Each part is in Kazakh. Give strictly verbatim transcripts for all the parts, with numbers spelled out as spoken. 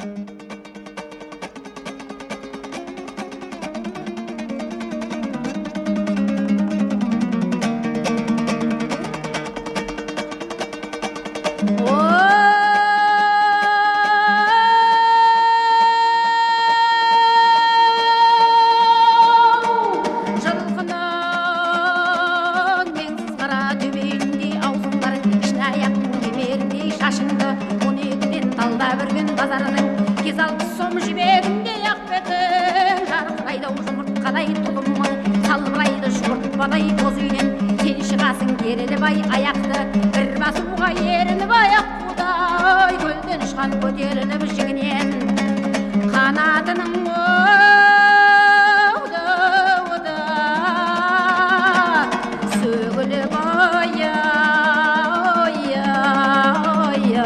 Керіліп ай аяқты бір басуға ерініп аяқ қудай көлден ұшқан көтеріліп жігінен қанатының оуда оуда сөгіліп ая ая ая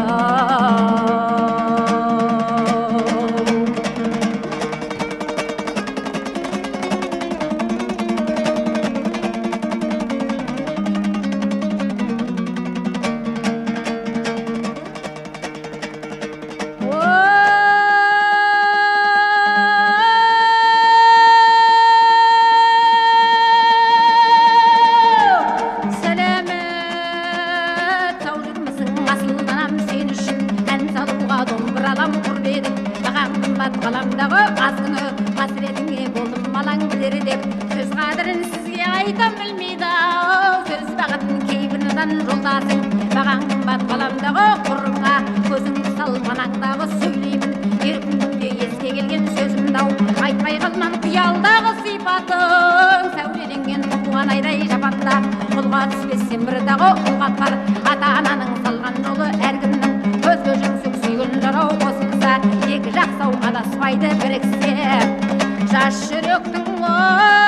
Қаламдағы азғыны қасіретіңе болдым малаң білер деп сөз қадірін сізге айтам білмейді сөз бағытын кейбірінен жолдасың маған қымбат қаламдағы құрымға көзің сал манаңдағы сөйлеймін еркіндікте еске келген сөзімді ау айтпай қалман қиялдағы сипатың сәулеленген туған айдай жапанда қолға түспесем бір дағы ұлғатпар ата ананың салған жолы әркімнің көзге жүксік сүйген жарау қосылса екі жақ сау адаспайды біріксе жас жүректің